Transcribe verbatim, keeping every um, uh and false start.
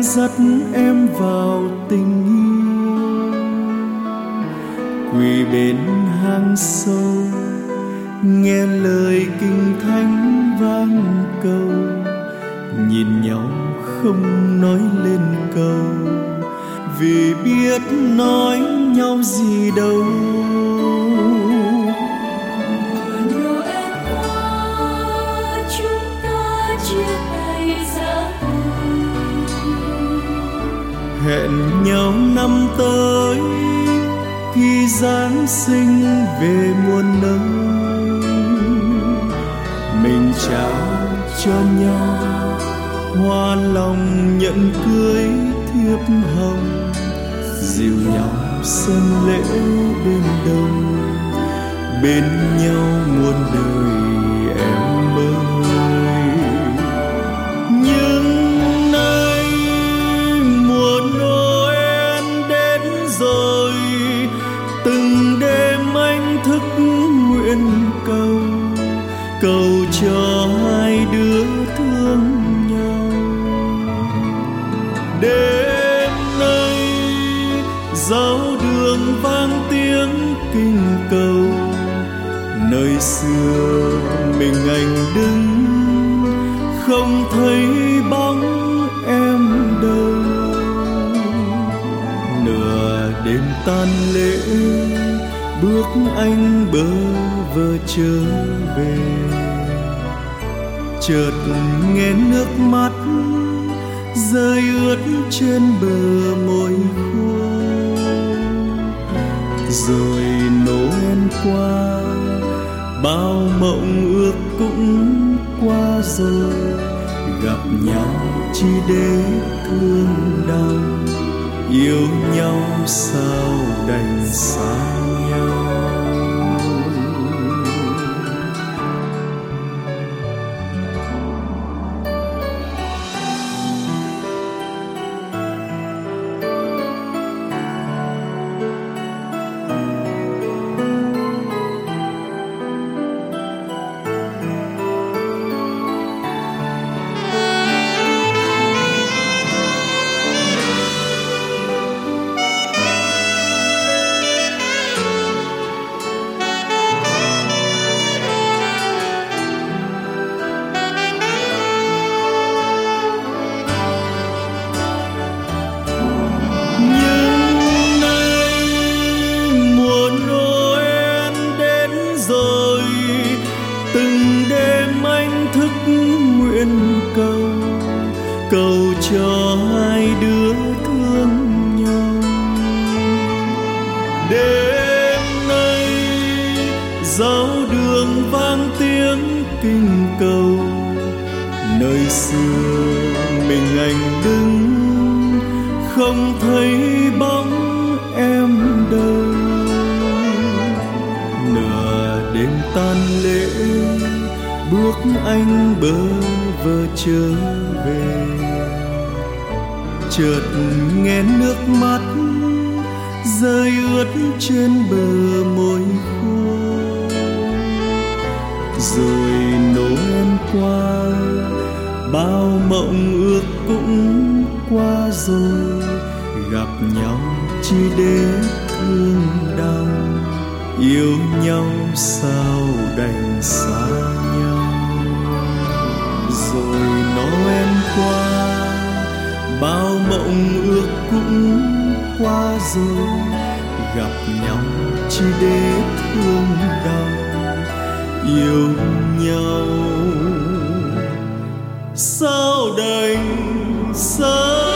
dắt em vào tình yêu, quỳ bên hang sâu nghe lời kinh thánh vang cầu, nhìn nhau không nói lên câu, vì biết nói nhau gì đâu. Hẹn nhau năm tới khi Giáng sinh về muôn nơi, mình trao cho nhau hoa lòng nhận cưới thiếp hồng, dìu nhau xem lễ bên đầu, bên nhau muôn đời em ơi. Nhưng nay mùa Noel đến rồi, từng đêm anh thức nguyện cầu, cầu cho hai đứa thương nhau. Đêm nay giáo đường vang tiếng kinh cầu, nơi xưa mình anh đứng không thấy bóng em đâu. Nửa đêm tan lễ bước anh bơ vơ trở về, chợt nghe nước mắt rơi ướt trên bờ môi khô. Rồi Noel qua, bao mộng ước cũng qua rồi, gặp nhau chỉ để thương đau, yêu nhau sao đành xa nhau. Cầu, cầu cho hai đứa thương nhau. Đêm nay giáo đường vang tiếng kinh cầu, nơi xưa mình anh đứng không thấy bóng em đâu. Nửa đêm tan lễ bước anh bơ vơ trở về, chợt nghe nước mắt rơi ướt trên bờ môi khô. Rồi Noel qua, bao mộng ước cũng qua rồi, gặp nhau chỉ để thương đau, yêu nhau sao đành xa nhau. Rồi Noel qua, bao mộng ước cũng qua rồi, gặp nhau chỉ để thương đau, yêu nhau sao đành xa.